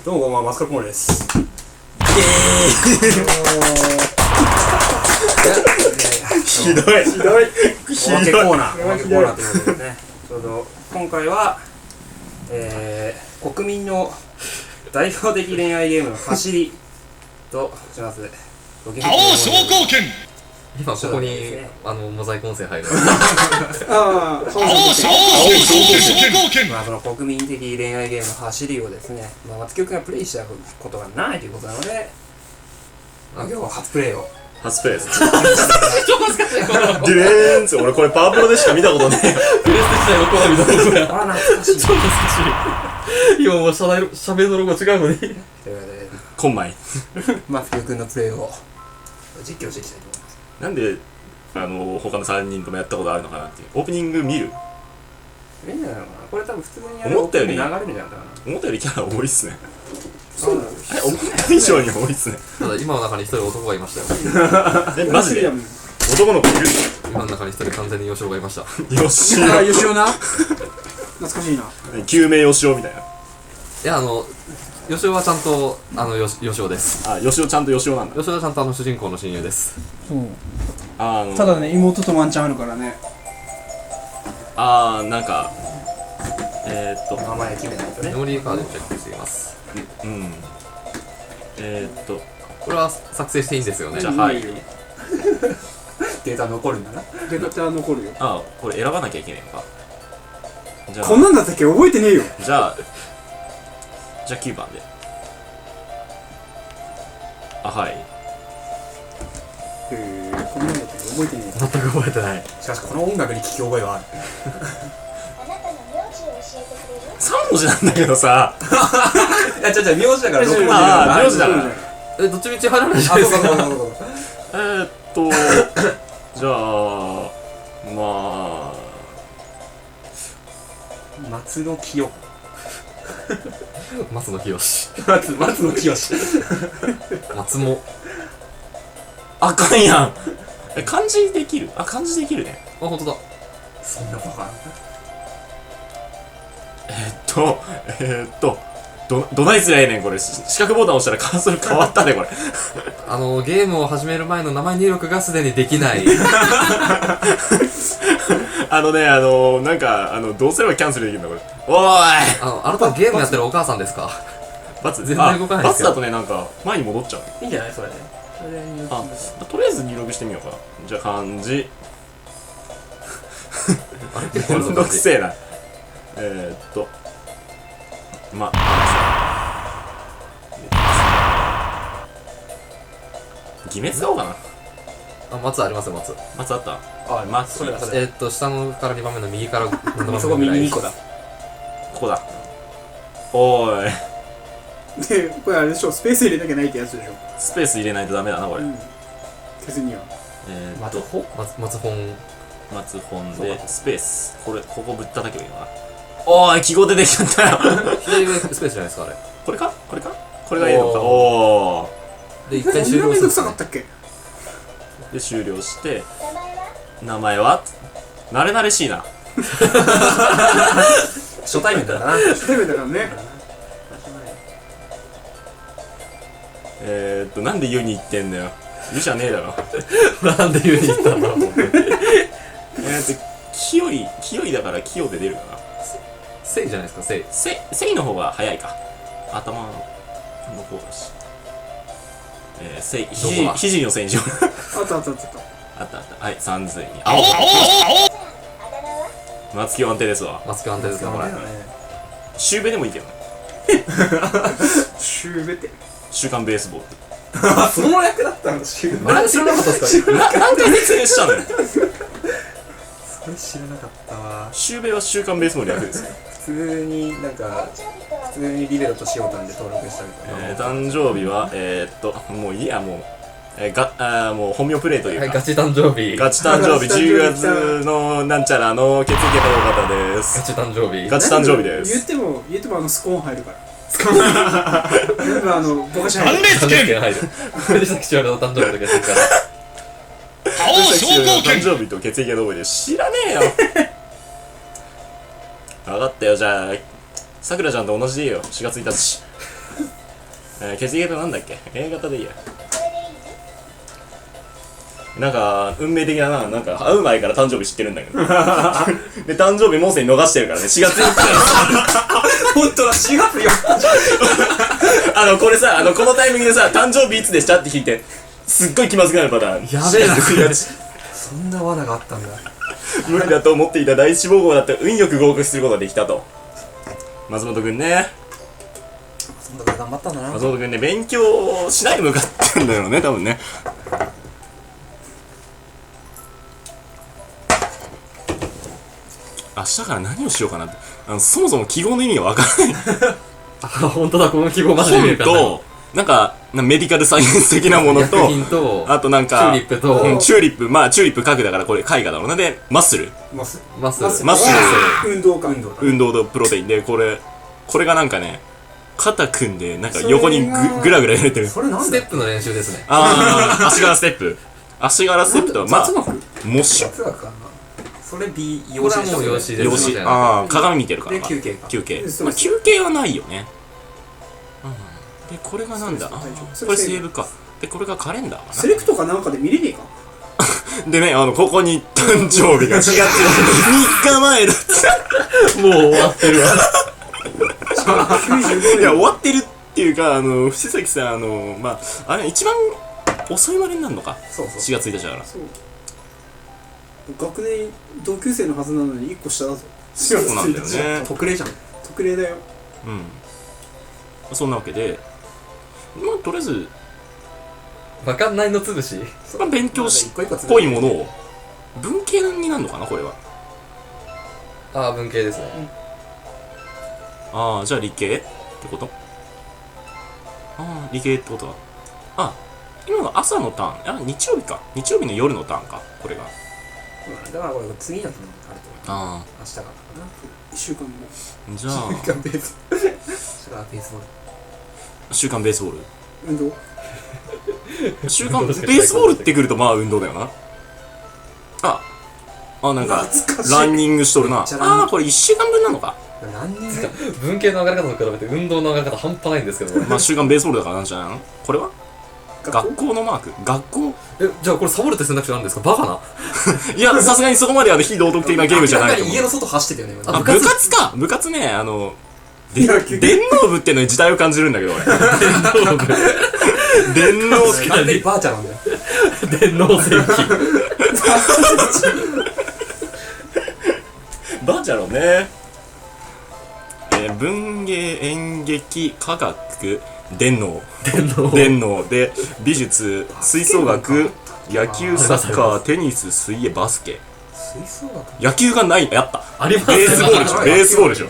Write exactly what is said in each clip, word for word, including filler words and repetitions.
どうもこんばんは、マスカルポーネです。イエーイひどいひどいひどいコーナーおまけコーナーということでね、ちょうど今回は、えー、国民の代表的恋愛ゲームの走りとします。青昇降拳。 今ここに、ね、あのモザイク音声入る。 ああ、 青昇降拳。 まあその国民的恋愛ゲームの走りをですね、まあ松木君がプレイしたことがないということなので、まあ、今日は初プレイを。 初プレイです。 超恥ずかしいこの。 デュレーンって俺これパワープロでしか見たことねえよ。 プレステ時代のコナミのロゴや。 あら懐かしい。 超懐かしい。今もうシャベシャベのロゴ違うのに。ということで、 コンマイ。 松木君のプレイを実況していきたいと思います。 なんであの他のさんにんともやったことあるのかなっていう。オープニング見る？ いいんじゃないのかな。これ多分普通にやる思ったより流れるんじゃないかな。 思ったよりキャラ多いっすね。 そうなの。 え、思った以上に多いっすね。 ただ今の中に一人男がいましたよ。 え、マジで男の子いる？ 今の中に一人完全にヨシオがいました。 よしお。 あ、よしおな。懐かしいな。 救命よしおみたいな。 いや、あのヨシオはちゃんとあのヨシオです。 あ、よしおちゃんとよしおなんだ。 ヨシオはちゃんとあの主人公の親友です。 そう。 ああのただね、妹とワンチャンあるからね。 あーなんかえー、っと名前決めないとね。 メモリーカードをチェックしています。 うんえー、っとこれは作成していいんですよね。 じゃあはいデータ残るんだな。 データ残るよ。 あ、これ選ばなきゃいけないのか。じゃあこんなんだったっけ覚えてねえよ。 じゃあじゃあきゅうばんで。あ、はい。 へえ、こんなんだったっけ覚えてねえよ。 全く覚えてない。 しかしこの音楽に聞き覚えはある。 あなたの名字を教えてくれる？ さん文字なんだけどさ。 いや、ちゃちゃ、名字だからろく文字ああ、名字だから。 え、どっちみち入らないじゃあ、 ないですか。 そうかそうかそうか。 えーっとじゃあまあ松野清。 松野清。 松松野清。 松も。 あかんやん。え、漢字できる？あ、漢字できるね。 あ、本当だ。 そんなバカ。 えーっとえーっとどどないすりゃええねんこれ。四角ボタン押したらカーソル変わったねこれ。 あのゲームを始める前の名前入力がすでにできない。 あのね、あのなんかあのどうすればキャンセルできるんだこれ。おーい。 あのあなたゲームやってるお母さんですか？ バツ全然動かないですよ。 バツだとね、なんか前に戻っちゃう。 いいんじゃないそれで。それで入力あ、とりあえず入力してみようか。じゃあ漢字。 あれめんどくせえな。えーっとま偽名使おうかな。 あ、松ありますよ、松。 松あった。 あ、 松それだそれ。 えーっと下のからにばんめの右からななばんめそこぐらい。 右にこだ。 ここだ。おーい。 で、これあれでしょ、スペース入れなきゃないってやつでしょ。 スペース入れないとダメだなこれ。 うん。鉄には。 えーっと松穂？ 松松本。 松本でスペース。これここぶったたけばいいのかな。おーい、記号出てきちゃったよ。 左上スペースじゃないですか、あれ。 これかこれかこれがいいのか。おー。 で、一こ回終んなめんどく了するんですねさかったっけ？ で終了して名前は？ 名前は慣れ慣れしいな。 初対面だな。 初対面だからね。 えーっとなんで湯に行ってんだよ。湯じゃねえだろ。 なんで言うに行ったんだろう。 えーっと清い清いだから清で出るかな。 せいじゃないですか、せい。 せせいの方が早いか。頭の方だし。えー、せいひじどこだひじのせいにしよう。 あったあったあった。 あったあった。はい、さんずいに青。 あだ名は？ 松木安定ですわ。 松木安定ですか、これ。 シュウベでもいいけどね。 シューベって。 週刊ベースボール。 あ、その役だったの。知らあれ知らなかったですか？ な何回説明したのよ。 それ知らなかったわ。 シュウベは週刊ベースボールの役ですよ。 普通になんか誕生日とは？ 普通にリベロとしおたんで登録したみたいな。 えー、誕生日はえー、っともういいやもう、えー、があーもう本名プレイというか、 はい、ガチ誕生日。 ガチ誕生日ガチ誕生日じゅうがつのなんちゃらの血液型の方ですガチ誕生日。 ガチ誕生日で言っす。 ても、言ってもあのスコーン入るから。スコーン全部あの、ぼかし入る。 誕生日が入る。藤崎しおりの誕生日とかしてるから。 青昇降誕拳。 生日と血液型覚えて知らねえよ。分かったよ。じゃあさくらちゃんと同じでいいよ。しがついたち。 えー、血液型なんだっけ A 型でいいや。 これでいい？ なんか運命的だな。なんか会う前から誕生日知ってるんだけどで誕生日もうすでに逃してるからね。しがついっか本当だ、しがつよっか。 あのこれさ、あのこのタイミングでさ誕生日いつでしたって聞いてすっごい気まずくなるパターン。 やべえなしがつそんな罠があったんだ。 無理だと思っていた第一志望校だったら運よく合格することができたと。松本くんね、 そんだけ頑張ったんだな。 松本くんね、勉強しないで向かってんだよね、多分ね。明日から何をしようかなって、あのそもそも記号の意味がわからないあ、本当だ、この記号マジで見え本るからな。 となんかなメディカルサイエンス的なものと薬品と、 あとなんかチューリップとうん、チューリップ、まあチューリップ書くだからこれ絵画だろうな。でマッスル、 マスマス。 マッスル、 運動か運動運動とプロテインで、これこれがなんかね肩組んでなんか横にぐそれがぐらぐら揺れてる。 それなんだステップの練習ですね。 ああ足柄ステップ、足柄ステップとはまあ雑学モッシュ、 雑学かな。 それ B これはもう養子です養子、ああ鏡見てるからかで休憩か休憩で、 まあ、休憩はないよね。うん、でこれがなんだ、 そうです大丈夫これセーブか。でこれがカレンダーかセレクトかなんかで見れねえか。 な。でね、あのここに誕生日がしがつみっかまえだっもう終わってるわ。 きゅうじゅうごて。いや終ねんわってるっていうか、あの藤崎さん、あのまああれ一番遅いまでになるのか、 そうそうしがつついたちだから。 そう学年同級生のはずなのにいっこ下だぞ。 そうなんだよね。 特例じゃん。 特例だよ。 うん、そんなわけで、まあとりあえず、 わかんないのつぶし。 まあ、勉強し一個一個つっぽいものを文系になるのかな、これは。 ああ、文系ですね。 ああ、じゃあ理系ってこと？ああ、理系ってことは。あ、今の朝のターン、あ、日曜日か。日曜日の夜のターンか、これが。 うんだからこれ次の日にあると思う。 あ明日からかいっしゅうかんもあ、じゃあ、 な。ベース。明日からベースボール。 週刊ベースボール。 運動。 週刊ベースボールってくると、まあ運動だよな。あ、あ、なんか、 懐かしいランニングしとるな。 めっちゃランニングああ、これいっしゅうかんぶんなのか。 何人目文系の上がり方と比べて運動の上がり方半端ないんですけど。 まあ週刊ベースボールだからなんじゃないのこれは学学校のマーク学校え、じゃあこれサボるって選択肢なんですか？バカな。 いや、さすがにそこまでは非道徳的なゲームじゃないと思う。 家の外走ってたよね。 あ、部部活活か部活ね、あの、で野球電脳部っていうのに時代を感じるんだけど、俺。電脳部。 完全にバーチャルなんだよ。 電脳戦記。 バーチャルね。えー文芸、演劇、科学、電脳。 電脳。 電脳で、美術、吹奏楽、野球、サッカー、テニス、水泳、バスケ。 吹奏楽野球がない、やった。 ありますベースボールでしょ、 あベースボールでしょ。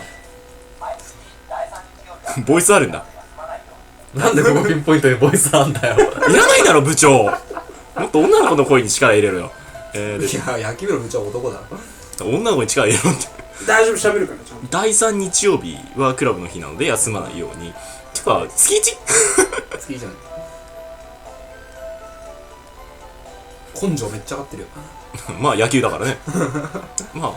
ボイスあるんだ。 なんでここピンポイントでボイスあんだよ。 いらないだろ、部長。もっと女の子の声に力入れろよ。えー、でいや、野球部の部長は男だ。 女の子に力入れろって。 大丈夫、喋るからちゃんと。 だいさん日曜日はクラブの日なので休まないように。てか、月いち次じゃん。根性めっちゃ上がってるよ。 まあ野球だからね。まあ。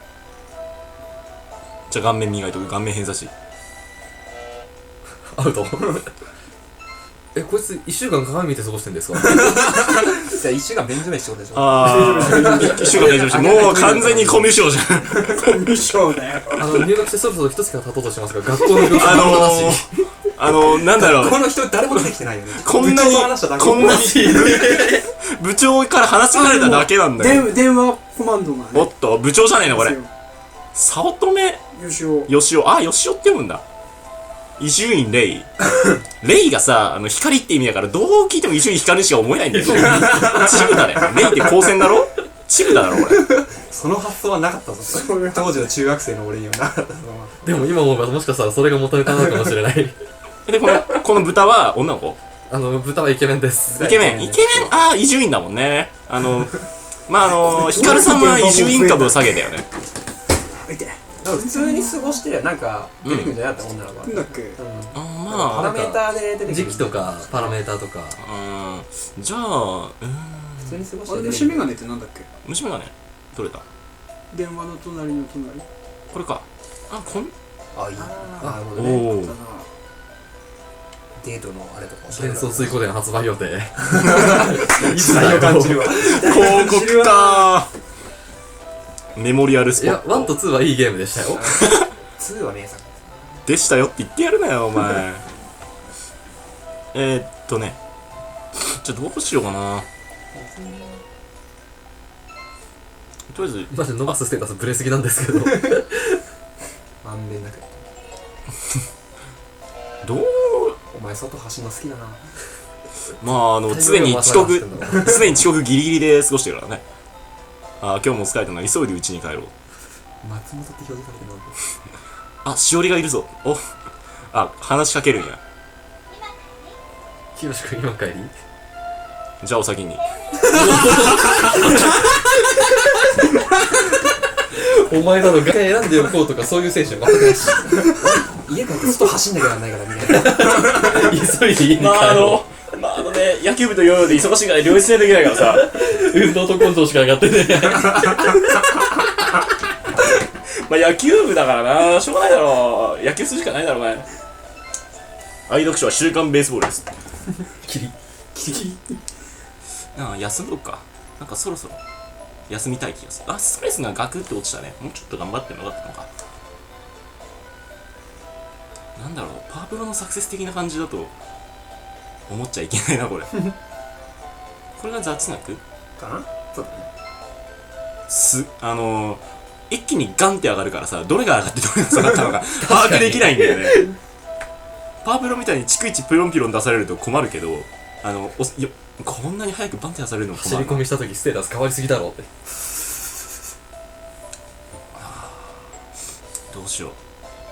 じゃあ顔面磨いとく、顔面偏差値。 アウト。え、こいつ一週間鏡見て過ごしてんですか？ じゃあ一週間便所飯ってことでしょ。 あー、一週間練習して、もう完全にコミュ障じゃん。 コミュ障だよ。 あの、入学してそろそろ一月が経とうとしてますが、学校の様子あのの話。 ー、あのー、なんだろう。 この人誰も出てきてないよね。 こんなに部長と話しただ、けこんなに、部長から話しかれただけなんだよ。 電電話コマンドがね。 おっと、部長じゃねえの、これです。よ早乙女よしお。 よしお、あ、よしおって読むんだ。伊集院レイ。レイがさ、あの、光って意味だから、どう聞いても伊集院光にしか思えないんだよ。チブだね。レイって光線だろチブだろ、俺。 その発想はなかったぞ。当時の中学生の俺にはなかったぞ。 でも今思えばもしかしたらそれが元ネタなのかもしれない。 で、この、この豚は女の子あの、豚はイケメンです。 イケメン。イケメン、ああ、伊集院だもんね。あの、まあ、あの、ヒカルさんは伊集院株を下げたよね。 見て。 普通に過ごしてなんか出てくるんじゃなかった女の子は。 なんだっけ。 あパラまメーターで出てくる。 時期とか、パラメーターとか。 あ、うん。じゃあ、うーん。 普通に過ごしあれて出てくる。 虫眼鏡ってなんだっけ。 虫眼鏡取れた。 電話の隣の隣。 これか。あ、こん、 あ、いい。 あなるほおどね。 おだ。な。 デートのあれとか幻想追加伝発売予定。 いつだよ感じるわ。 広告かー。メモリアルスいや、 ポットワンとツーはいいゲームでしたよ。 ツーは名作。 でしたよって言ってやるなよお前。えーっとねじゃあどうしようかな。とりあえずマジで伸ばすステータスブレすぎなんですけど。 まんべんなく。 どうお前外走るの好きだな。 まああの常に遅刻常に遅刻ギリギリで過ごしてるからね。あー今日も疲れたな、急いで家に帰ろう。 松本って表示されてるの。 あ、しおりがいるぞ。おあ、話しかけるんや。 ひろしくん今帰り。 じゃあお先に。 お前なのが選んでおこうとかそういう選手は全くないし。 家帰って外走んなきゃなんないからみたいな。 急いで家に帰まああろのまああのね野球部とヨーヨーで忙しいから両立性できないからさ。 う。運動と根性しか上がってね。 まあ野球部だからな、しょうがないだろう。野球するしかないだろお前。愛読書は週刊ベースボールです。 キリ。 ああ休むのか。なんかそろそろ休みたい気がする。あ、ストレスがガクって落ちたね。もうちょっと頑張ってもよかったのか。なんだろう、パワープロのサクセス的な感じだと思っちゃいけないなこれ。これが雑学かな。そうだね。 すあのー、一気にガンって上がるからさ、どれが上がってどれが下がったのか把握できないんだよね。パワープロみたいに逐一プロンピロン出されると困るけど、あのおよこんなに早くバンって出されるのも困る。 走り込みした時ステータス変わりすぎだろうって。 どうしよ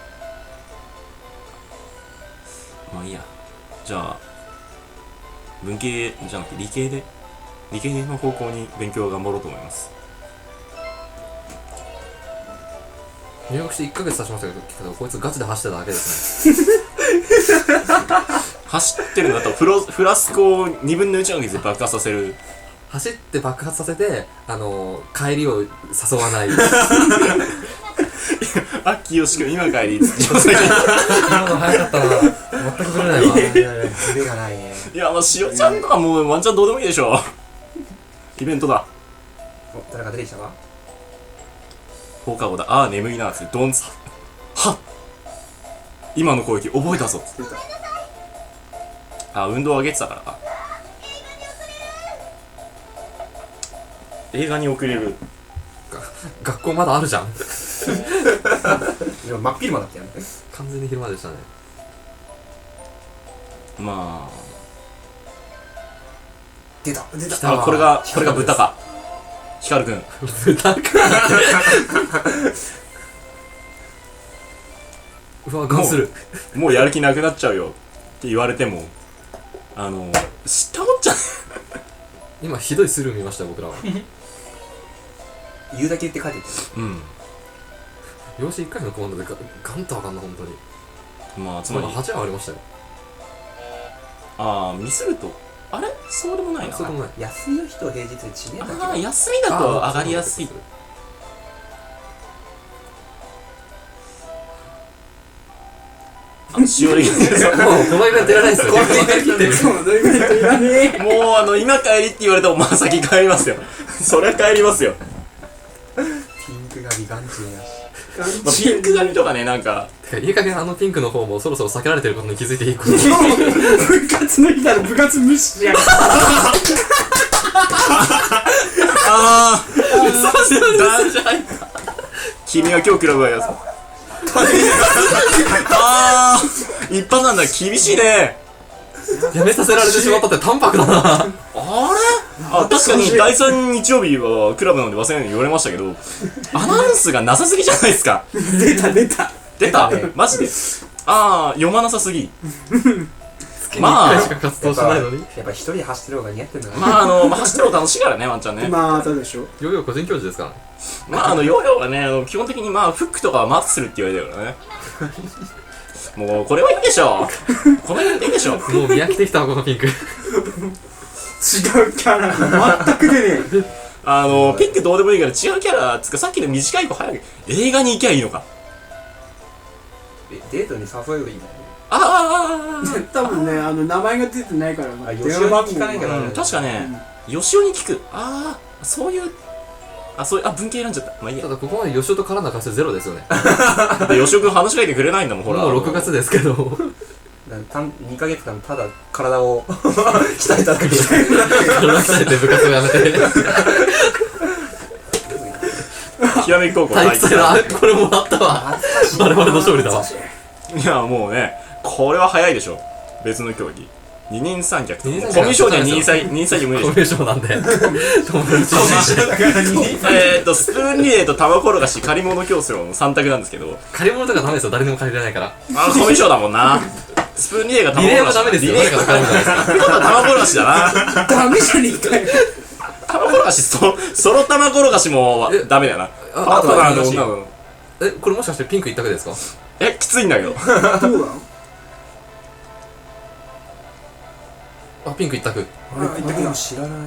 う。まあいいや。じゃあ文系じゃなくて理系で理系の方向に勉強を頑張ろうと思います。 入学していっかげつ経ちましたけど、こいつガチで走ってただけですね。 走ってるんだとフロフラスコをにぶんのいちの水で爆発させる。 走って爆発させて、あのー、帰りを誘わない。 あっきよしくん今帰りっつって今の早かったな。全くぶれないわ。 いやいやいや、ズレがないね。 いや、まあ、しおちゃんとかもうワンチャンどうでもいいでしょ。イベントだ。 お、誰か出てきたか。 放課後だ。ああ、眠いな。つってドンツ。はっ今の攻撃覚えたぞ。 出た。 あ、運動上げてたからか。映画に遅れる。 学校まだあるじゃん。 今真っ昼間だったよね。 完全に昼間でしたね。 ま出た出あ、あ、これが、これが豚か。ヒカルくん。 豚か。うわ、ガンする。 もうやる気なくなっちゃうよ。って言われても、あの、知ったもんじゃね今ひどいスルー見ましたよ僕らは。 言うだけ言って書いてて。 うん。 養子いっかいのコマンドでガガンと上がんな本当に。 まあ、つつまりまり、 はちはありましたよ。 ああ、ミスると、あれそうでもないな。 そうでもない。 休みの日と平日で地名だああ、 けど。 休みだと上がりやすい。あの、しおりがもうこのイベントいらないですよ。このイベント切ってる。 そう、どういうこといらねえ。 もうあの今帰りって言われたらまあ先帰りますよ。そりゃ帰りますよ。 ピンクが美顔中やし。 まあ、ピンク髪とかね、なんかてかいい加減あのピンクの方もそろそろ避けられてることに気づいていいこと。 部活の日なら部活無視やる。 ああ君は今日クラブはやつ。ああ一発なんだ。厳しいね。 やめさせられてしまったって淡白だな。 あれあ、確かにだいさん日曜日はクラブなので忘れないように言われましたけど、アナウンスがなさすぎじゃないですか。 出た出た。 出たマジで。ああ読まなさすぎ。 月にいっかいしか活動しないのに。 やっぱ一人で走ってる方が似合ってんだな。 まああの、まあ、走ってるの楽しいからね、ワンちゃんね。 まあ、たでしょ。 ヨーヨー個人教授ですからね。 まああのヨーヨーはね、あの基本的にまあフックとかはマックするって言われてるからね。もうこれはいいでしょ。この辺でいいでしょ。 もう見飽きてきたわこのピンク。 違うキャラが全く出ねあのピンクどうでもいいから違うキャラつかさっきの短い子早く映画に行きゃいいのか。 え、デートに誘えばいいの。 ああ多分ね、あの名前が出てないからあ吉尾に聞かないけどうん、確かね、吉尾に聞く。ああ、そういう、あ、そういう、あ、文系選んじゃった。まあいいやた。だここまで吉尾と絡んだ回数ゼロですよね。 で、吉尾くん話しかけてくれないんだもん、ほら。 もうろくがつですけど。 たんにかげつかんただ体を鍛えただけで体鍛えて部活をやめて。 ひらめき高校体育祭の、あこれもらったわ。我々の勝利だわ。 いや、もうね、これは早いでしょ。別の競技。二人三脚。コミ二人三脚ュ障には二人三二人三脚無理コでしょ。 ミュ障なんで。友達えーっと、スプーンリレーと玉転がし、借り物競争のさん択なんですけど、 借り物とかダメですよ。誰にも借りれないから。 あの、コミュ障だもんな。スプーンリレーが玉リレー転がし。 もダメですよ。 リレー誰かの借り物じゃないですか。 ってことは玉転がしだな。 ダメじゃねえかよ。 玉転がし、そ、ソロ玉転がしもえダメだよな。パあートナーの女の子。 え、これもしかしてピンク一択ですか？ え、きついんだけど。 どうなの？ あ、ピンク一択。 俺こんなの知らない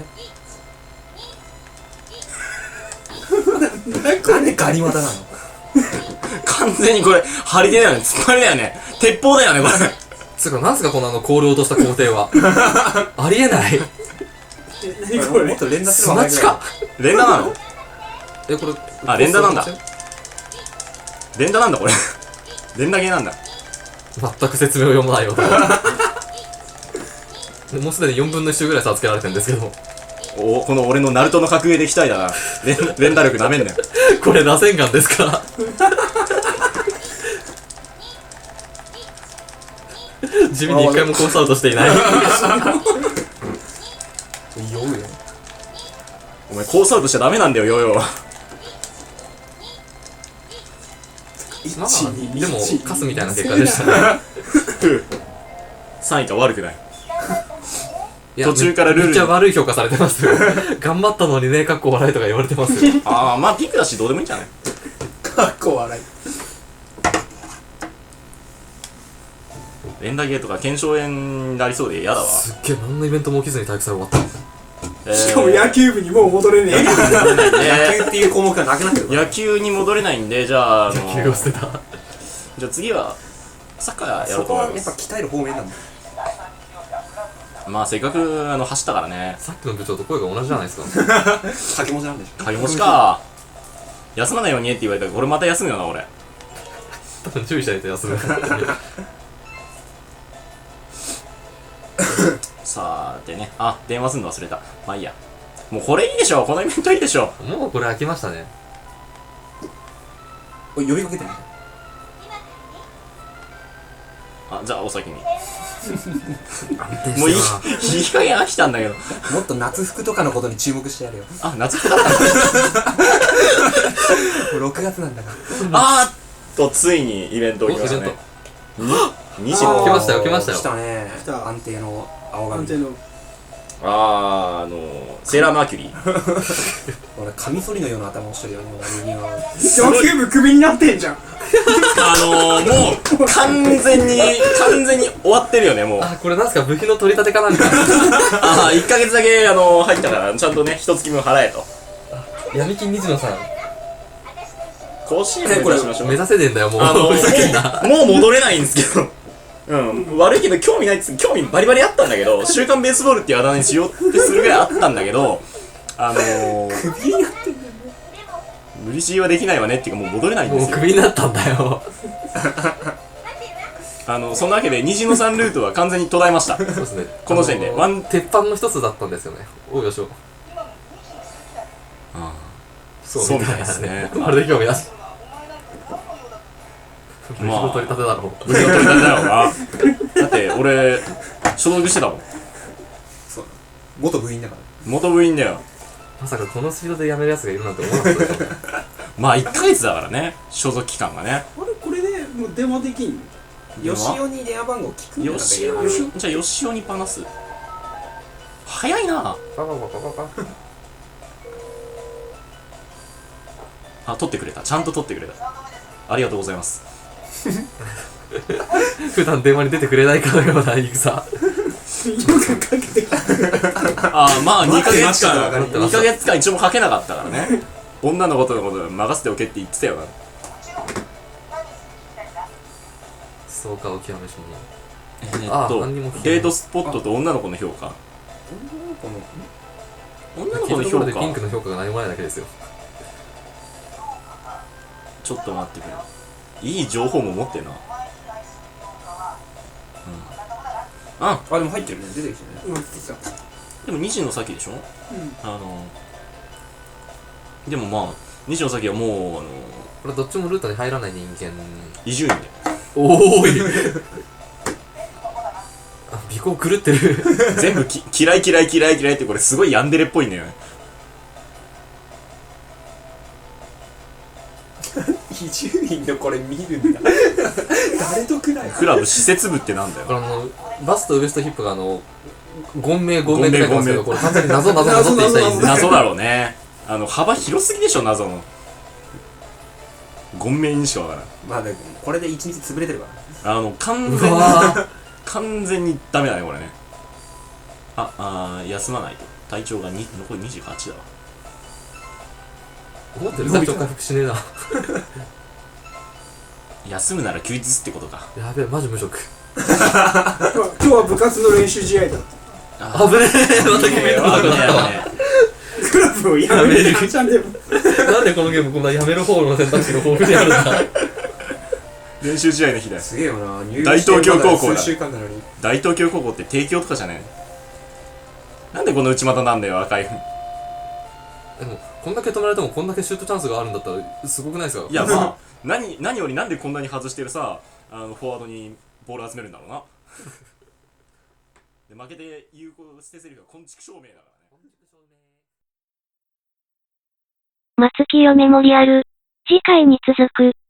なんでガニ股なの完全にこれ、張り手だよね。突っ張りだよね。鉄砲だよね、これ。 つうか、なんすかこのあの、コールを落とした工程は。ありえない。 何これもっ？と連打すれば砂地か。 連打なの？ え、これ。 あ連打なんだ連打なんだ、これ。連打ゲーなんだ。 全く説明を読まないよ。もうすでによんぶんのいちぐらい差つけられてるんですけど。 お、この俺のナルトの格上で期待だな。連連打力なめんなよ。 これ、螺旋丸ですか？地味に一回もコースアウトしていない。 酔うよお前、コースアウトしちゃダメなんだよ、ヨーヨーは。 まあ、でも、カスみたいな結果でしたね。 さんいか悪くない。 いや途中からルールめっちゃ悪い評価されてますよ。頑張ったのにね、かっこ笑いとか言われてますよ。 ああ、まあピンクだしどうでもいいんじゃない？ かっこ笑い連打ゲーとか腱鞘炎になりそうで嫌だわ。 すっげえ、何のイベントも起きずに体育祭終わった。 えーしかも野球部にもう戻れねえ。 野球っていう項目がなくなってる野球に戻れないんで、じゃあ、あの野球を捨てた。 じゃあ次は、サッカーやろそうこはやっぱと思います。 鍛える方面なんだまあせっかくあの走ったからね。 さっきの部長と声が同じじゃないですか。 掛け文字なんでしょ鍵持ちか。休まないようにねって言われたから、これまた休むよな、俺。 多分注意しないと休む。 さーてね。あ、電話すんの忘れた。まあいいや。もうこれいいでしょ。このイベントいいでしょ。 もうこれ飽きましたね。 おい呼びかけてねあ、じゃあお先に。 安定もういい、 していい加減飽きたんだけど。 もっと夏服とかのことに注目してやるよあ、夏服だったんだ。 もうろくがつなんだからあーっと、ついにイベントお起きましたね。に時の。 来ましたよ来ましたよ来たね来た安定の青髪安定の。 あー、あのー、セーラーマーキュリー。 俺カミソリのような頭をしてるよね俺右側野球部クビになってんじゃん。 あのー、もう、完全に、完全に終わってるよね、もう。 あ、これなんすか部費の取り立てかなんか。 あー、いっかげつだけ、あのー、入ったから、ちゃんとね、一月分払えと。 闇金水野さん、 甲子園目指しましょう。 目指せねえんだよ、もう。 あのー、 ふざけんな。 もう、もう戻れないんですけど。うん、悪いけど興味ないっつ興味バリバリあったんだけど、週刊ベースボールっていうあだ名にしようってするぐらいあったんだけど、あのー、 首になってんだよ無理強いはできないわねっていうかもう戻れないんでもうすよ。 クビになったんだよ。 あの、そんなわけで虹のさんルートは完全に途絶えました。 そうですね。 この時点であのワン鉄板の一つだったんですよね。おうよしょ。 あそうそうみたいですねまるで興味なし。部まあ費の取り立てだろう。 無事の取り立てだろうな。だって俺、所属してたもん。 そう元部員だから元部員だよ。 まさかこのスピードで辞めるやつがいるなんて思わなかったでしょうね。 まあいっかげつだからね、所属期間がね。 あれこれでもう電話できんの？ よしおに電話番号聞くんだよしお、じゃあよしおに話す。早いな。 パパパパパパ。 あ、取ってくれた。ちゃんと取ってくれた。ありがとうございます。 普段電話に出てくれないかのような言い草。 よくかけてきた。 あー、まあにかげつ待ってま間、 したにかげつ間一応もかけなかったからね。女のことのこと任せておけって言ってたよな。 ストーカーを極めし者。 あえっと何にも聞けないデートスポットと女の子の評価。女の子の聞いたところ評価でピンクの評価が何もないだけですよ。 ちょっと待ってくれ。いい情報も持ってんな。うん。あ、 あ、でも入ってるね。出てきてね。 うん、来た。 でも西野咲でしょ。 うん。 あのでもまあ西野咲はもうあのこれどっちもルートに入らない人間。 伊集院でおーいあ、尾行狂ってる全部き嫌い嫌い嫌い嫌いってこれすごいヤンデレっぽいんだよね。 伊集院のこれ見るんだ。誰とくらい。 クラブ施設部ってなんだよ。 これあのバスとウエストヒップがあの言明言明って書いてますけど、これ完全に謎謎謎って言いたいんですね。 謎だろうね。あの幅広すぎでしょ謎の。言明にしかわからん。 まあでもこれで一日潰れてるからあの完う全にわ完全にダメだねこれね。ああー休まないと体調がに残りにじゅうはちだわ。 思ってる体調回復しねえな休むなら休日ってことか。 やべえマジ無職今日は今日は部活の練習試合だった。 危ねえまた決めたあ危ねえ危ねクラブをやめるじゃねえもん。 なんでこのゲームこんなやめる方の選択肢が豊富にあるんだえ。練習試合の日だよ。 すげえよな。入大東京高校だ数週間なのに。 大東京高校って帝京とかじゃねえ。なんでこの内股なんだよ赤い。 でもこんだけ止められてもこんだけシュートチャンスがあるんだったらすごくないですか。 いやまあ何何よりなんでこんなに外してるさあのフォワードにボール集めるんだろうな。で負けて有効捨て台詞が昆虫証明だからね。 松清メモリアル。次回に続く。